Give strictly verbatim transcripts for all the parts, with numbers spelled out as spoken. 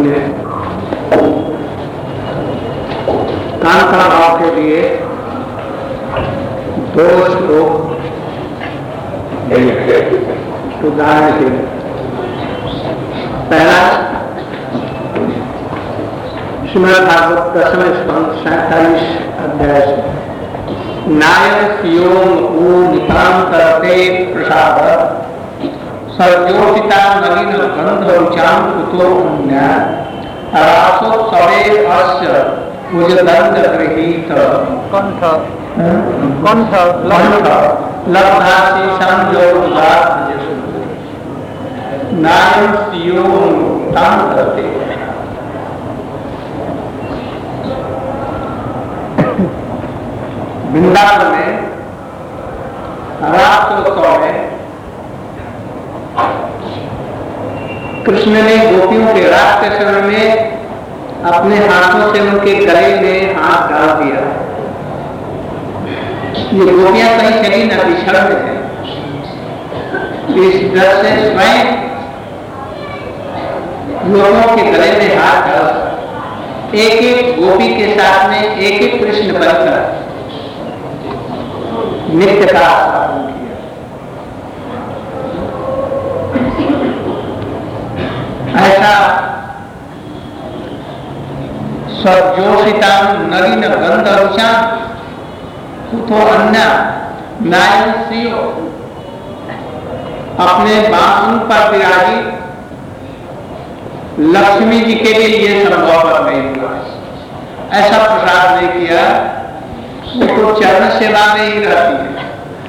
सुनिए। कांकड़ा भाव के लिए दो श्लोक उदाहरण के पहला श्रीमद् भागवत दसम स्कंध सैंतालीस अध्याय से नायस्योम नितांतरते प्रसाद सर्वोचिता नवीन गंध रुचाम कुतो अन्य रासोत्सवे अस्य भुजदंड गृहीत कंठ कंठ लब्ध लब्धासि संयोगात् नायस्योम नितांतरते। वृंदावन में रासोत्सव में कृष्ण ने गोपियों के रात के समय में अपने हाथों से उनके गले में हाथ डाल दिया। ये गोपियां कहीं चली न बिछड़ रहे थे। इस डर से स्वयं लोगों के गले में हाथ डाल एक एक गोपी के साथ में एक एक कृष्ण बनकर नित्य का आस्वादन किया। ऐसा सज्जोषिता नवीन गंध रुचा कुतो अन्य नायस्यो अपने बांसुर पर विराजी लक्ष्मी जी के लिए ये संभव पर नहीं हुआ। ऐसा प्रसाद नहीं किया। वो चरण सेवा में ही रहती है।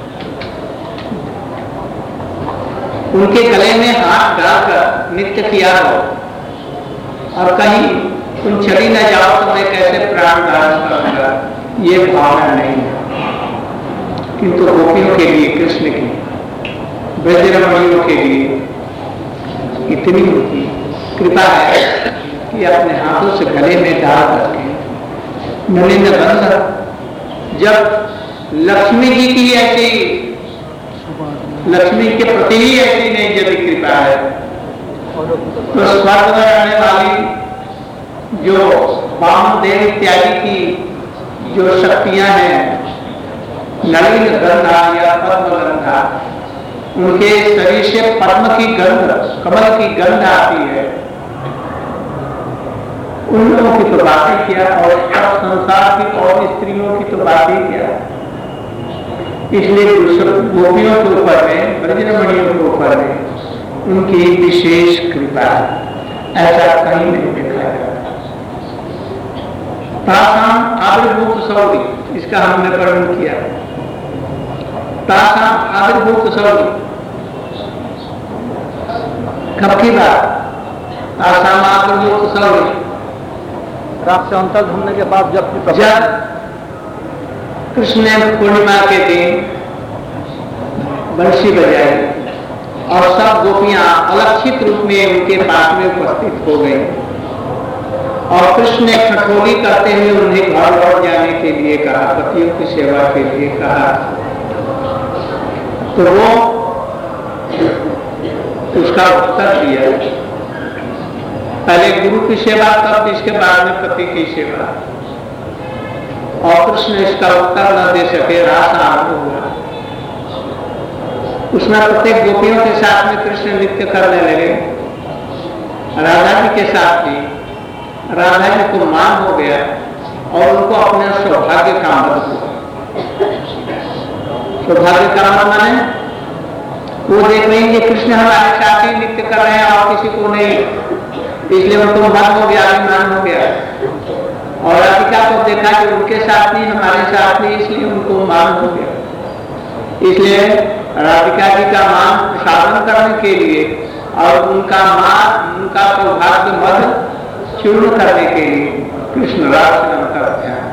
उनके गले में हाथ डालकर नित्य किया हो और कहीं तुम चली न जाओ तो मैं कैसे प्राण दान करूंगा, ये भावना नहीं है। किंतु गोपियों के लिए, कृष्ण की ब्रजरमणियों के लिए इतनी उनकी कृपा है कि अपने हाथों से गले में डाल करके नलिन गंध। जब लक्ष्मी जी की ऐसी, लक्ष्मी के प्रति ही ऐसी नहीं यदि कृपा है तो स्वर्ग में रहने वाली जो वामदेव इत्यादि की जो शक्तियां हैं, नलिन गंधा या पद्म गंधा, उनके शरीर से पद्म की गंध, कमल की गंध आती है। उन लोगों की तो बातें किया और संसार की और स्त्रियों की तो बातें किया। इसलिए गोपियों के ऊपर में, ब्रजरमणियों के ऊपर में उनकी विशेष कृपा है। ऐसा कहीं नहीं देखा जाता। तासाम आविर्भूत सौरी, इसका हमने वर्णन किया। तासाम आविर्भूत सौरी कब की बात? तासाम आविर्भूत सौरी रात से अंतर घूमने के बाद जब जब कृष्ण ने पूर्णिमा के दिन बंशी बजाई और सब गोपियां अलक्षित रूप में उनके पास में उपस्थित हो गई और कृष्ण ने ठठोली करते हुए उन्हें घर लौट जाने के लिए कहा, पतियों की सेवा के लिए कहा, तो वो उसका उत्तर दिया, पहले गुरु की सेवा, तब इसके बाद में पति की सेवा। और कृष्ण इसका उत्तर न दे सके, रास आरंभ हुआ। उसमें प्रत्येक गोपियों के साथ में कृष्ण नृत्य करने लगे। राधा जी के साथ भी राधा जी को मान हो गया और उनको अपने सौभाग्य का मत हुआ। सौभाग्य का मत माने वो देख रहे हैं कि कृष्ण हमारे साथ ही नृत्य कर रहे हैं और किसी को नहीं, इसलिए उनको मन हो गया, अभिमान हो गया। और राधिका को देखा कि उनके साथ नहीं, हमारे साथ नहीं, इसलिए उनको मान हो गया। इसलिए राधिका जी का मान प्रसादन करने के लिए और उनका मान, उनका सौभाग्य मद चूर्ण करने के लिए कृष्ण रास करते हैं।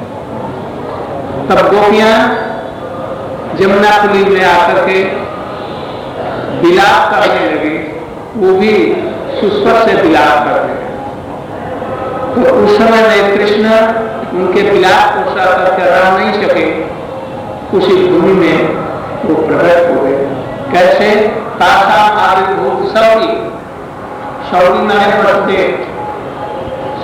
तब गोपियां जमुनापुरी में आकर के विलाप करने लगे, वो भी सुस्वर से विलाप करते हैं। तो उस समय में कृष्ण उनके विलाप को सह करके रह नहीं सके, उसी भूमि में वो प्रकट हो गए। कैसे? तासा आविर्भूत सौरी, सौरी नाम पढ़ते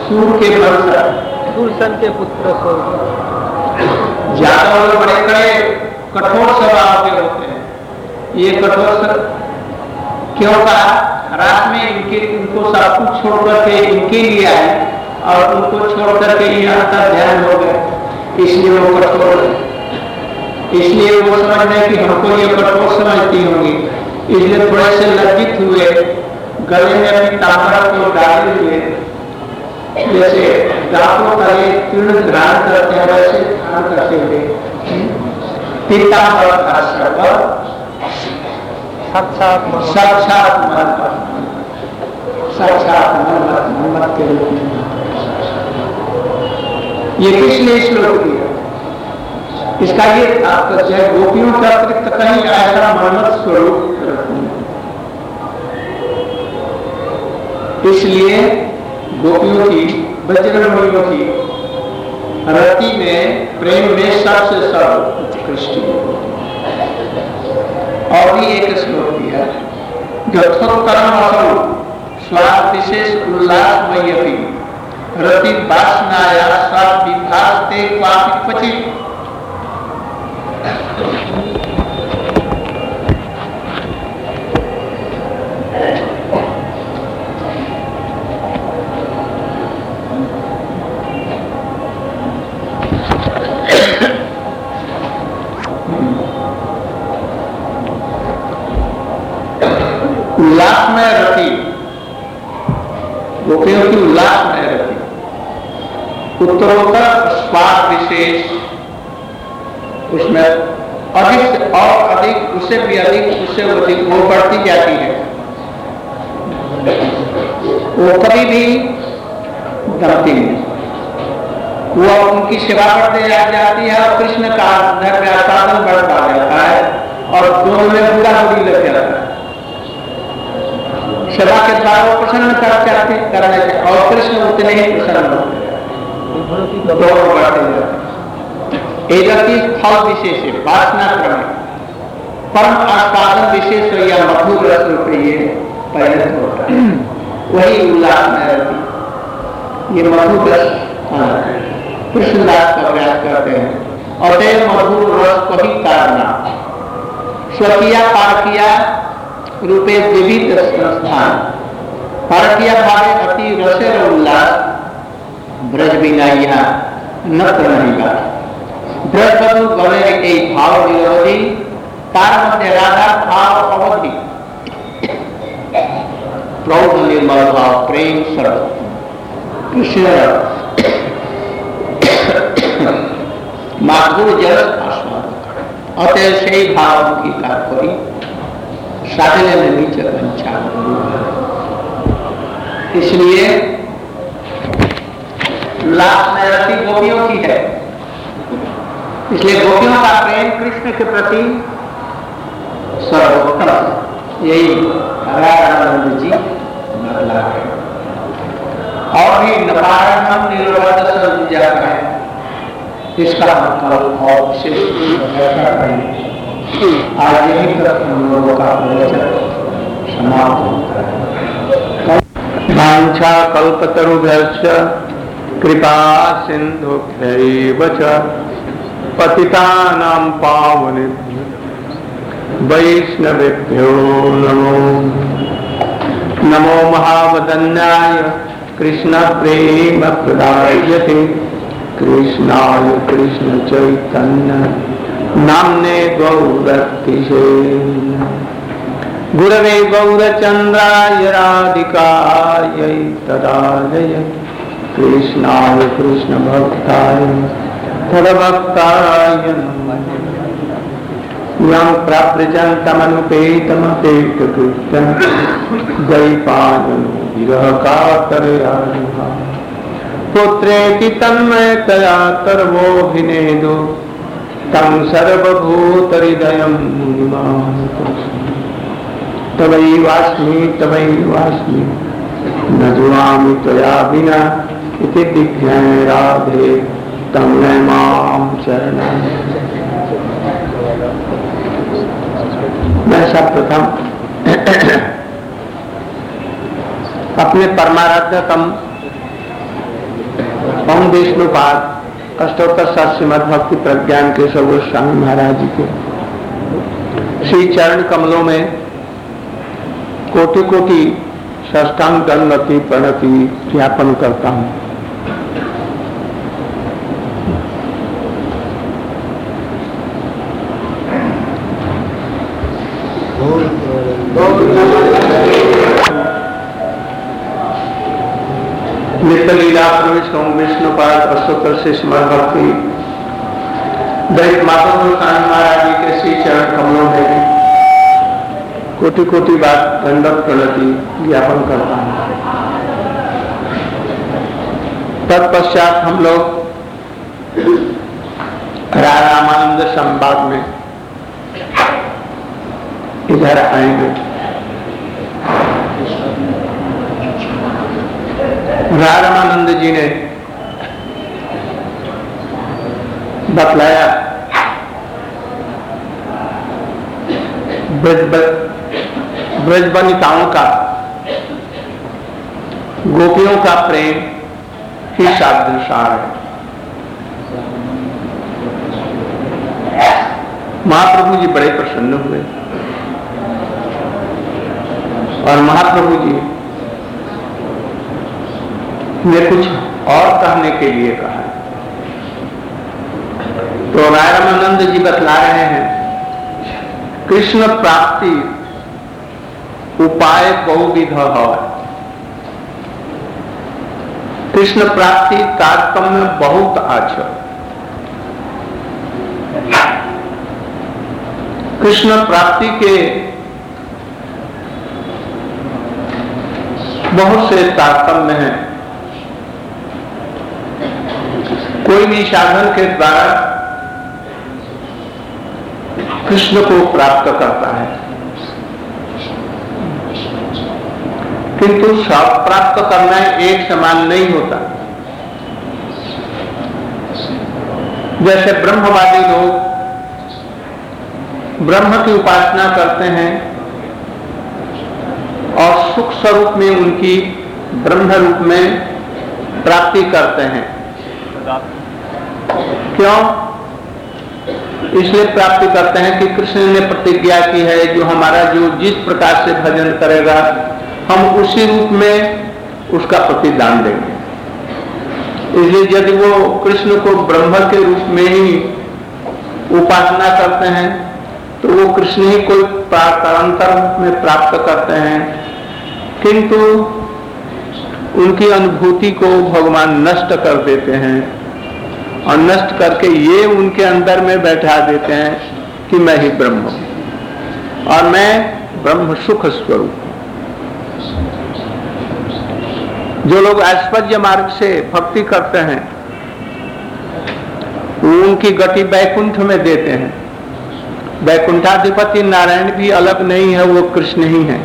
सूर के वंश, सूरसन के पुत्र सो। ज्यादा लोग बड़े बड़े कठोर स्वभाव के होते हैं। ये कठोर क्यों कहा? रात में इनके इनको सब कुछ छोड़ करके इनके लिए आए और उनको छोड़ करके यहाँ तक ध्यान हो गए, इसलिए वो कठोर, इसलिए वो समझ रहे कि हमको ये कठोर समझती होंगी, इसलिए थोड़े से लज्जित हुए, गले में अपनी ताकत को डाले हुए, जैसे दांतों तले तीर्ण ग्रहण करते हैं वैसे ध्यान करते हुए पीताम्बर का सर्वर साक्षात साक्षात साक्षात मोहम्मद के रूप में। ये किसने श्लोक दिया? इसका ये तात्पर्य है गोपियों का अतिरिक्त कहीं ऐसा मोहम्मद स्वरूप रखूं, इसलिए गोपियों की वज्रमणियों की रति में प्रेम में सबसे सब उत्कृष्ट। और भी एक श्लोक दिया, यथोत्तरम असौ स्वाद विशेष उल्लास मय्यपि रति वासनाया स्वाद विभास्ते क्वापि क्वचित्। उल्लास में रति, गोपियों की उल्लास में रति, उत्तरोत्तर स्वाद विशेष, उसमें अधिक से और अधिक, उससे भी अधिक, उससे अधिक वो बढ़ती जाती है। वो कभी भी दमती नहीं, वो उनकी सेवा करते जाती है और कृष्ण का साधन बढ़ता जाता है और दोनों में बुरा बुरी लग जाता है। सेवा के द्वारा वो प्रसन्न कर चाहते करने से और कृष्ण उतने ही प्रसन्न होते हैं। फल विशेष है, वासना क्रम, परम आस्वादन विशेष हो या मधुर रस रूप ये परिणत होता है, वही उल्लास में रहती। ये मधुर रस कृष्णदास का प्रयास करते हैं और ते मधुर रस को ही तारना स्वकीय पारकिया रूपे विविध संस्थान पारकिया भावे अति रसेर उल्लास ब्रज बिना यहाँ न रहेगा। ब्रज बधु गवे एक भाव विरोधी तार मध्य राधा भाव अवधि प्रौढ़ निर्मल भाव प्रेम सर्व कृष्ण माधुर जल आस्वाद अतः से भाव की तात्पर्य साधने में नीचे पंचा। इसलिए लाभ में रति गोपियों की है, इसलिए गोपियों का प्रेम कृष्ण के प्रति सर्वोत्तम, यही राधानंद जी बदला है। और भी नपारणम निर्वत संज्ञा है, इसका मतलब और विशेष आज यही तक हम लोगों का प्रवचन समाप्त होता है। वांछा कल्पतरुभ्यश्च कृपा सिन्धुभ्यैव च पतितानां पावनेभ्यो वैष्णवेभ्यो नमो नमो महावदन्याय कृष्ण प्रेम प्रदायते कृष्णाय कृष्ण चैतन्य नाम्ने गौरतिशे गुरवे गौरचन्द्राय राधिकायै तदालये कृष्णाय कृष्ण भक्ताय तद्भक्ताय नमः। यं प्रव्रजन्तमनुपेतमपेतकृत्यं द्वैपायनो विरहकातरयानुहा पुत्रेति तन्मयतया सर्वोऽभिनेदो तं सर्वभूतहृदयं मुनिमानतोऽस्मि। तवैवास्मि तवैवास्मि न जुवामि त्वया विना इति दिग्भ्यां राधे तं मां शरणं। मैं सर्वप्रथम अपने परमाराध्यतम ओम विष्णुपाद अष्टोत्तर सात श्रीमद् भक्ति प्रज्ञान के सर्व स्वामी महाराज जी के श्री चरण कमलों में कोटि कोटि साष्टांग दंडवती प्रणति ज्ञापन करता हूं। नित्य लीला प्रविष्ट ओम विष्णुपाद अष्टोत्तर से श्रीमद् भक्ति दैत माधव गोस्वामी महाराज जी के श्री चरण कमलों में कोटि कोटि बात दंडवत प्रणति ज्ञापन करता हूं। तत्पश्चात हम लोग रामानंद संवाद में इधर आएंगे। रामानंद जी ने बतलाया ब्रजबनिताओं का गोपियों का प्रेम ही सार है। महाप्रभु जी बड़े प्रसन्न हुए और महाप्रभु जी ने कुछ और कहने के लिए कहा। तो रामानंद जी बतला रहे हैं कृष्ण प्राप्ति उपाय बहुविध है। कृष्ण प्राप्ति तारतम्य बहुत आछ। कृष्ण प्राप्ति के बहुत से तारतम्य हैं। कोई भी साधन के द्वारा कृष्ण को प्राप्त करता है, किंतु सब प्राप्त करना एक समान नहीं होता। जैसे ब्रह्मवादी लोग ब्रह्म की उपासना करते हैं और सुख स्वरूप में उनकी ब्रह्म रूप में प्राप्ति करते हैं। क्यों? इसलिए प्राप्ति करते हैं कि कृष्ण ने प्रतिज्ञा की है जो हमारा जो जिस प्रकार से भजन करेगा हम उसी रूप में उसका प्रतिदान देंगे। इसलिए यदि वो कृष्ण को ब्रह्म के रूप में ही उपासना करते हैं तो वो कृष्ण ही कोई प्राकारांतर रूप में प्राप्त करते हैं, किंतु उनकी अनुभूति को भगवान नष्ट कर देते हैं और नष्ट करके ये उनके अंदर में बैठा देते हैं कि मैं ही ब्रह्म हूं और मैं ब्रह्म सुख स्वरूप हूं। जो लोग ऐश्वर्य मार्ग से भक्ति करते हैं वो उनकी गति वैकुंठ में देते हैं। वैकुंठाधिपति नारायण भी अलग नहीं है, वो कृष्ण ही है।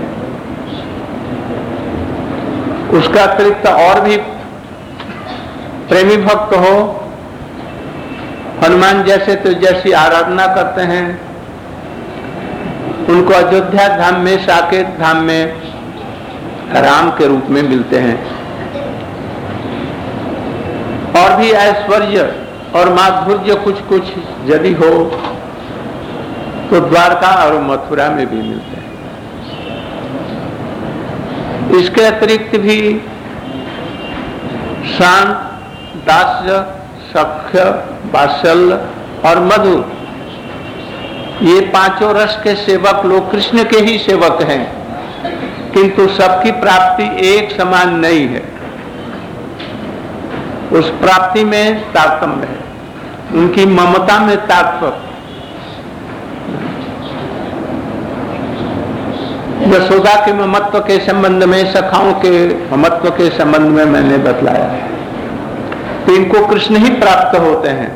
उसका अतिरिक्त और भी प्रेमी भक्त हो, हनुमान जैसे तो जैसी आराधना करते हैं उनको अयोध्या धाम में साकेत धाम में राम के रूप में मिलते हैं। और भी ऐश्वर्य और माधुर्य कुछ कुछ यदि हो तो द्वारका और मथुरा में भी मिलते हैं। इसके अतिरिक्त भी शांत, दास्य, सख्य, वात्सल्य और मधुर, ये पांचों रस के सेवक लोग कृष्ण के ही सेवक हैं, किंतु सबकी प्राप्ति एक समान नहीं है। उस प्राप्ति में तारतम्य है, उनकी ममता में तारतम्य। यशोदा के ममत्व के संबंध में, सखाओं के ममत्व के संबंध में मैंने बतलाया। तो इनको कृष्ण ही प्राप्त होते हैं,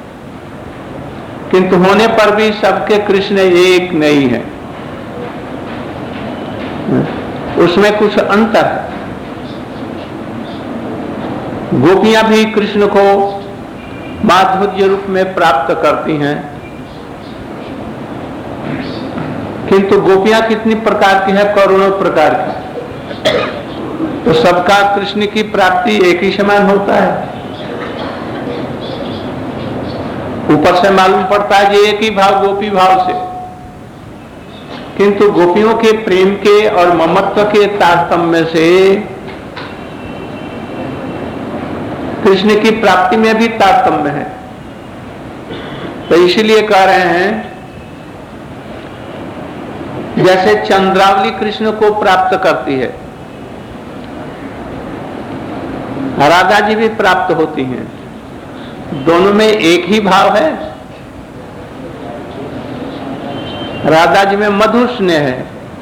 किंतु होने पर भी सबके कृष्ण एक नहीं है, उसमें कुछ अंतर है। गोपियां भी कृष्ण को माधुर्य रूप में प्राप्त करती हैं, किंतु गोपियां कितनी प्रकार की है? करोड़ों प्रकार की। तो सबका कृष्ण की प्राप्ति एक ही समान होता है? ऊपर से मालूम पड़ता है कि एक ही भाव गोपी भाव से, किंतु गोपियों के प्रेम के और ममत्व के तारतम्य से कृष्ण की प्राप्ति में भी तारतम्य है। तो इसीलिए कह रहे हैं जैसे चंद्रावली कृष्ण को प्राप्त करती है, राधा जी भी प्राप्त होती हैं। दोनों में एक ही भाव है। राधा जी में मधुर स्नेह है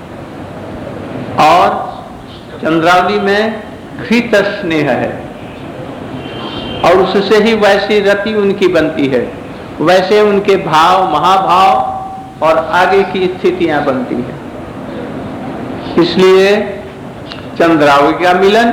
और चंद्रावली में घृत स्नेह है, और उससे ही वैसी रति उनकी बनती है, वैसे उनके भाव, महाभाव और आगे की स्थितियां बनती हैं। इसलिए चंद्रावली का मिलन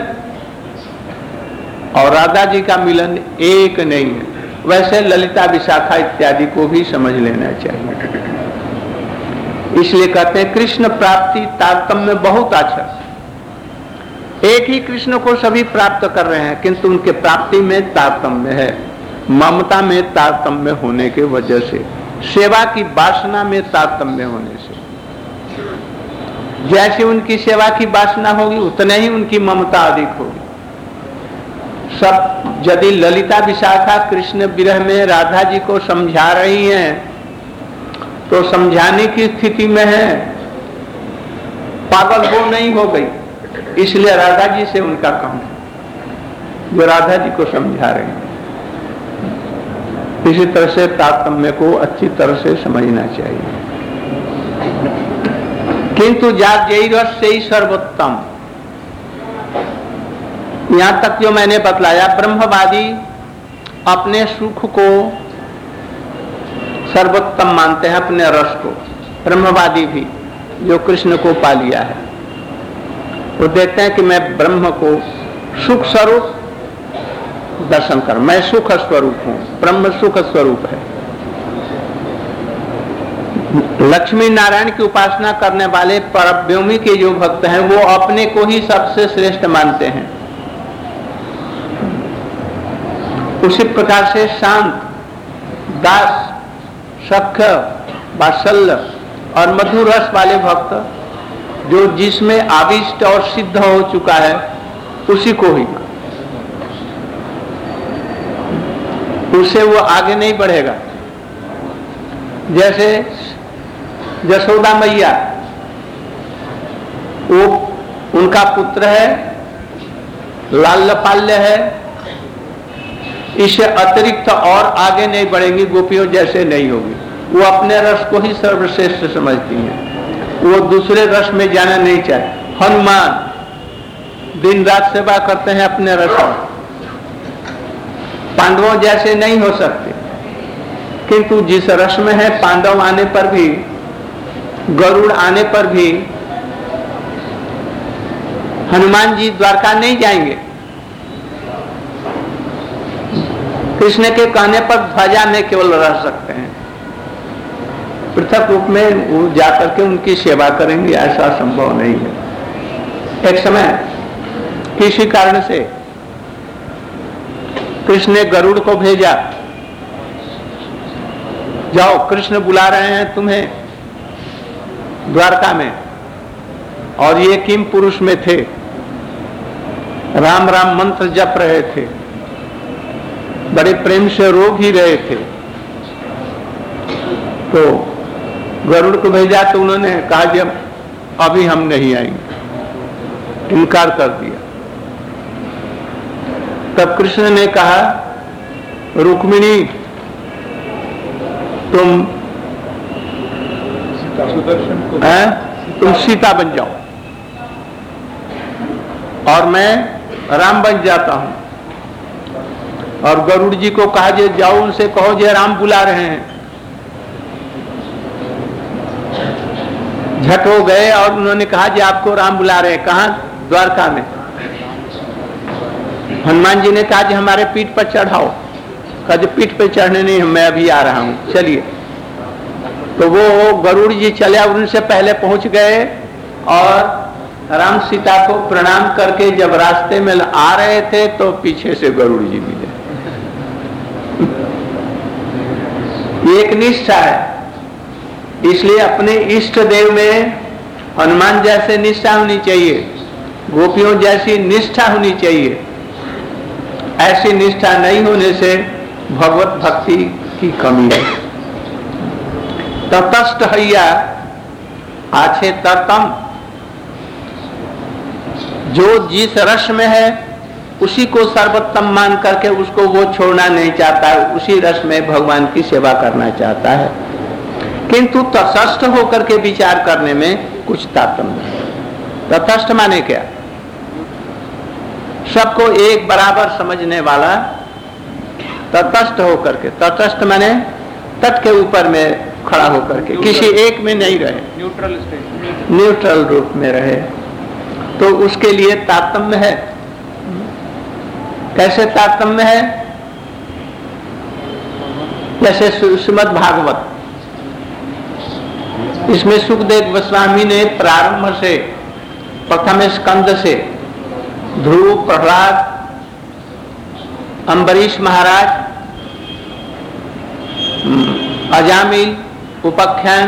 और राधा जी का मिलन एक नहीं है। वैसे ललिता विशाखा इत्यादि को भी समझ लेना चाहिए। इसलिए कहते हैं कृष्ण प्राप्ति तारतम्य बहुत अच्छा। एक ही कृष्ण को सभी प्राप्त कर रहे हैं, किंतु उनके प्राप्ति में तारतम्य है, ममता में तारतम्य होने के वजह से, सेवा की वासना में तारतम्य होने से। जैसे उनकी सेवा की वासना होगी उतने ही उनकी ममता अधिक होगी। सब यदि ललिता विशाखा कृष्ण विरह में राधा जी को समझा रही हैं तो समझाने की स्थिति में है, पागल वो नहीं हो गई। इसलिए राधा जी से उनका काम है जो राधा जी को समझा रहे हैं। इसी तरह से तारतम्य को अच्छी तरह से समझना चाहिए। किंतु जागेय रस से ही सर्वोत्तम, यहां तक जो मैंने बतलाया, ब्रह्मवादी अपने सुख को सर्वोत्तम मानते हैं, अपने रस को। ब्रह्मवादी भी जो कृष्ण को पा लिया है वो देखते हैं कि मैं ब्रह्म को सुख स्वरूप दर्शन कर, मैं सुख स्वरूप हूं, ब्रह्म सुख स्वरूप है। लक्ष्मी नारायण की उपासना करने वाले परव्योमी के जो भक्त हैं वो अपने को ही सबसे श्रेष्ठ मानते हैं। उसी प्रकार से शांत, दास, सख्य, वात्सल्य और मधुर रस वाले भक्त जो जिसमें आविष्ट और सिद्ध हो चुका है उसी को ही, उससे वो आगे नहीं बढ़ेगा। जैसे यशोदा मैया, वो उनका पुत्र है, लाल लपाल्य है, इससे अतिरिक्त और आगे नहीं बढ़ेंगी, गोपियों जैसे नहीं होगी। वो अपने रस को ही सर्वश्रेष्ठ समझती हैं, वो दूसरे रस में जाना नहीं चाहे। हनुमान दिन रात सेवा करते हैं अपने रस में, पांडवों जैसे नहीं हो सकते, किंतु जिस रस में है, पांडव आने पर भी, गरुड़ आने पर भी हनुमान जी द्वारका नहीं जाएंगे। कृष्ण के कहने पर ध्वजा में केवल रह सकते हैं, पृथक रूप में वो जाकर के उनकी सेवा करेंगे, ऐसा संभव नहीं है। एक समय किसी कारण से कृष्ण ने गरुड़ को भेजा, जाओ कृष्ण बुला रहे हैं तुम्हें द्वारका में। और ये किम पुरुष में थे, राम राम मंत्र जप रहे थे, बड़े प्रेम से रो भी रहे थे। तो गरुड़ को भेजा तो उन्होंने कहा कि अभी हम नहीं आएंगे, इनकार कर दिया। तब कृष्ण ने कहा, रुक्मिणी तुम है, तुम सीता बन जाओ और मैं राम बन जाता हूं। और गरुड़ जी को कहा, जे जाओ उनसे कहो जे राम बुला रहे हैं। झट हो गए और उन्होंने कहा कि आपको राम बुला रहे हैं। कहाँ? द्वारका में। हनुमान जी ने कहा कि हमारे पीठ पर चढ़ाओ। कहा कि पीठ पर चढ़ने नहीं, मैं अभी आ रहा हूं, चलिए। तो वो गरुड़ जी चले, उनसे पहले पहुंच गए और राम सीता को प्रणाम करके जब रास्ते में आ रहे थे तो पीछे से गरुड़ जी मिले। एक निष्ठा है। इसलिए अपने इष्ट देव में हनुमान जैसे निष्ठा होनी चाहिए, गोपियों जैसी निष्ठा होनी चाहिए। ऐसी निष्ठा नहीं होने से भगवत भक्ति की कमी है। तटस्थ हैया आछे तरतम, जो जिस रस में है उसी को सर्वोत्तम मान करके उसको वो छोड़ना नहीं चाहता है, उसी रस में भगवान की सेवा करना चाहता है। किंतु तटस्थ होकर के विचार करने में कुछ तारतम्य है। तटस्थ माने क्या? सबको एक बराबर समझने वाला तटस्थ होकर के। तटस्थ माने तट के ऊपर में खड़ा होकर के, किसी एक में नहीं रहे, न्यूट्रल स्टेट, न्यूट्रल रूप में रहे। तो उसके लिए तारतम्य है। कैसे तारतम्य है? जैसे श्रीमद् भागवत, इसमें सुखदेव गोस्वामी ने प्रारंभ से, प्रथम स्कंद से ध्रुव, प्रहलाद, अम्बरीश महाराज, अजामिल, उपाख्यान,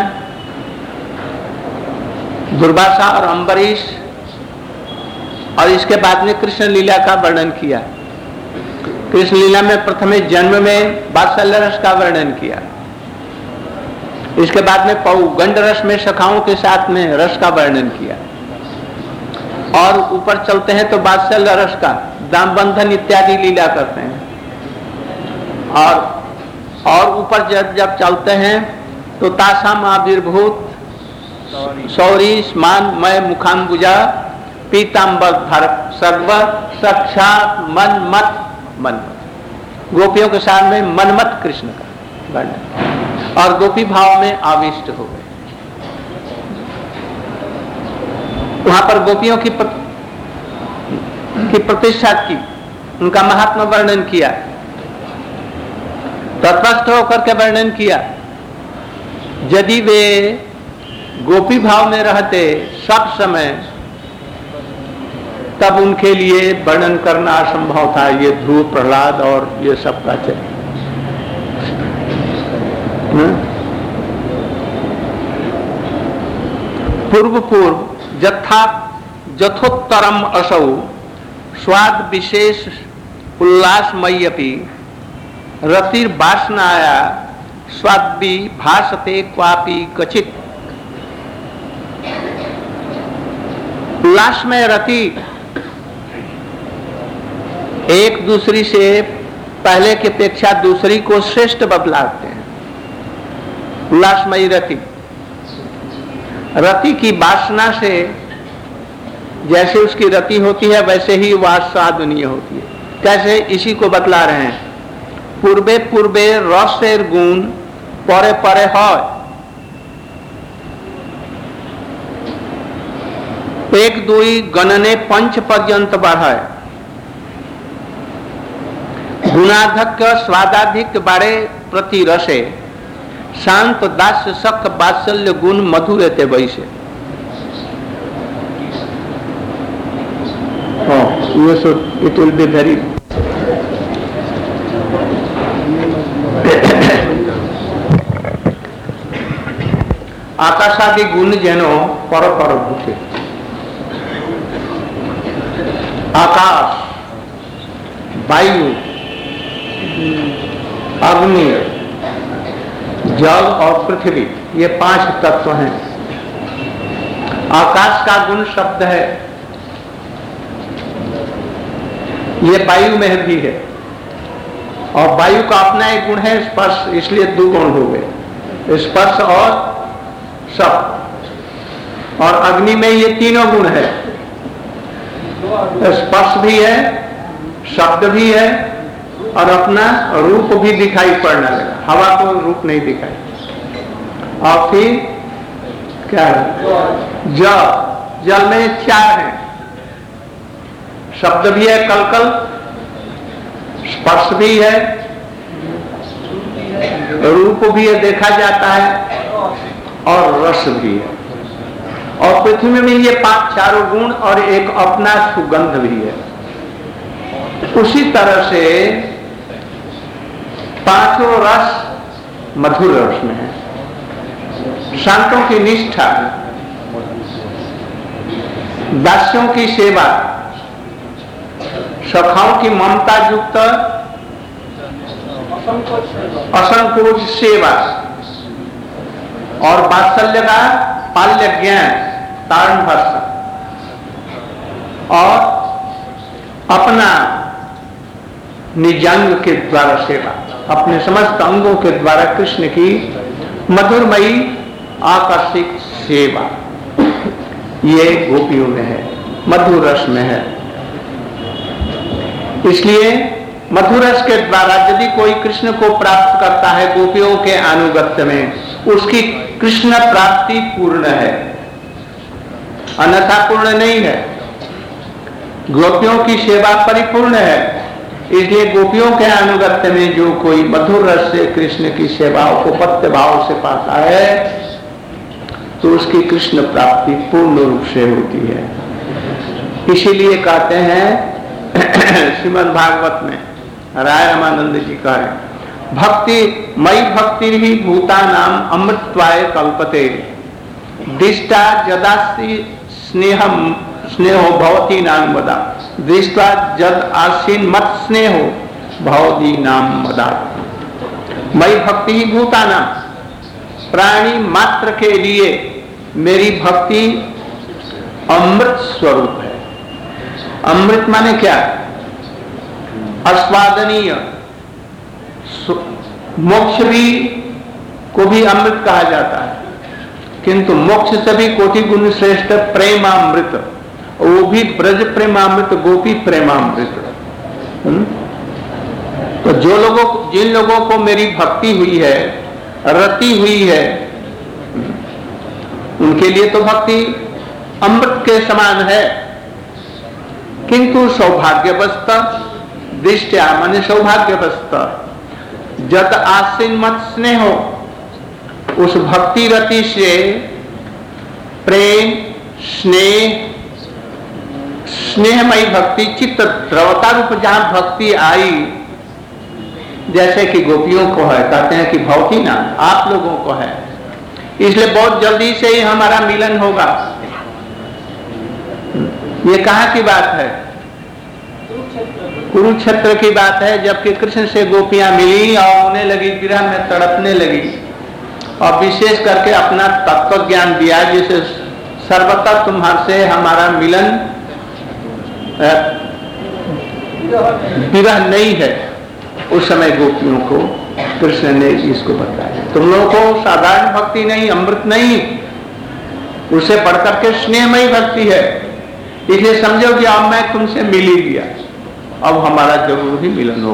दुर्वासा और अम्बरीश, और इसके बाद में कृष्ण लीला का वर्णन किया। कृष्ण लीला में प्रथमे जन्म में वात्सल्य रस का वर्णन किया। इसके बाद में पौ गंड रस में सखाओं के साथ में रस का वर्णन किया। और ऊपर चलते हैं तो वात्सल्य रस का दाम बंधन इत्यादि लीला करते हैं। और और ऊपर जब जब चलते हैं तो तासाम आविर्भूत सौरी स्मान मय मुखाम्बुजा पीताम्बर धर सर्व साक्षात मन मत मन गोपियों के साथ में मनमत कृष्ण का वर्णन, और गोपी भाव में आविष्ट हो गए। वहां पर गोपियों की प्र, की प्रतिष्ठा की, उनका महात्मा वर्णन किया, तटस्थ होकर के वर्णन किया। यदि वे गोपी भाव में रहते सब समय, तब उनके लिए वर्णन करना असंभव था। ये ध्रुव, प्रहलाद और ये सब का चरित्र। पूर्व पूर्व जथा जथोत्तरम असौ स्वाद विशेष उल्लासमय्यपि रतिर वासनाया स्वाद्वी भासते क्वापि कचित। उल्लासमय रति एक दूसरी से पहले की अपेक्षा दूसरी को श्रेष्ठ बतलाते हैं। उल्लासमयी रति, रति की वासना से जैसे उसकी रति होती है वैसे ही वह स्वादनीय होती है। कैसे? इसी को बतला रहे हैं। पूर्वे पूर्वे रसेर गुण परे परे है, एक दुई गणने पंच पर्यंत बढ़े, गुणाधक स्वादाधिक बारे प्रति रसे शांत दास सख वात्सल्य गुण मधुर एते वैसे। ये so it will be very आकाशादि गुण जेनो पर पर भूते। आकाश, वायु, अग्नि, जल और पृथ्वी, ये पांच तत्व हैं। आकाश का गुण शब्द है, ये वायु में भी है, और वायु का अपना एक गुण है स्पर्श, इसलिए दो गुण हो गए, स्पर्श और शब्द। और अग्नि में ये तीनों गुण है, स्पर्श भी है, शब्द भी है, और अपना रूप भी दिखाई पड़ने लगा। हवा को रूप नहीं दिखाई। और फिर क्या है? जल, जल में चार है, शब्द भी है कलकल, स्पर्श भी है, रूप भी है देखा जाता है, और रस भी है। और पृथ्वी में ये पांच चारों गुण और एक अपना सुगंध भी है। उसी तरह से पांचों रस मधुर रस में है। शांतों की निष्ठा, दासियों की सेवा, सखाओं की ममता युक्त असंकोच सेवा और वात्सल्य का पाल्य ज्ञान, तारण भाषा और अपना निजांग के द्वारा सेवा, अपने समस्त अंगों के द्वारा कृष्ण की मधुरमयी आकर्षित सेवा, ये गोपियों में है, मधुर रस में है। इसलिए मधुर रस के द्वारा यदि कोई कृष्ण को प्राप्त करता है गोपियों के अनुगत्य में, उसकी कृष्ण प्राप्ति पूर्ण है, अन्यथा पूर्ण नहीं है। गोपियों की सेवा परिपूर्ण है। इसलिए गोपियों के अनुगत्य में जो कोई मधुर रस से कृष्ण की सेवा उपपत्ति भाव से पाता है तो उसकी कृष्ण प्राप्ति पूर्ण रूप से होती है। इसीलिए कहते हैं श्रीमद् भागवत में राय रामानंद जी कह रहे, भक्ति मई भक्ति ही भूता नाम अमृतत्वाय कल्पते, दिष्टा जदासी स्नेहम स्नेहो भवती नाम मदा, दृष्टा जद आसीन मत स्नेहो भवती नाम मदा। मई भक्ति ही भूता नाम, प्राणी मात्र के लिए मेरी भक्ति अमृत स्वरूप है। अमृत माने क्या? आस्वादनीय। मोक्ष भी को भी अमृत कहा जाता है, किंतु मोक्ष से भी कोटि गुण श्रेष्ठ प्रेमामृत, वो भी ब्रज प्रेमामृत, गोपी प्रेमामृत। तो जो लोगों जिन लोगों को मेरी भक्ति हुई है, रति हुई है, उनके लिए तो भक्ति अमृत के समान है। किंतु सौभाग्यवस्त दृष्टिया माने सौभाग्यवस्त जत आसीन मत स्नेह हो, उस भक्ति रति से प्रेम स्नेह स्नेहमयी भक्ति चित्त द्रवता रूप जहां भक्ति आई, जैसे कि गोपियों को है, कहते हैं कि भवती ना आप लोगों को है, इसलिए बहुत जल्दी से ही हमारा मिलन होगा। ये कहाँ की बात है? कुरुक्षेत्र की बात है, जबकि कृष्ण से गोपियां मिली और उन्हें लगी विरह में तड़पने लगी, और विशेष करके अपना तत्व ज्ञान दिया जिसे सर्वथा तुम्हारे से हमारा मिलन विरह नहीं है। उस समय गोपियों को कृष्ण ने इसको बताया, तुम लोगों को साधारण भक्ति नहीं, अमृत नहीं, उससे बढ़कर के स्नेहमयी भक्ति है। इसलिए समझो कि अब मैं तुमसे मिल ही लिया, अब हमारा जरूर ही मिलन होगा।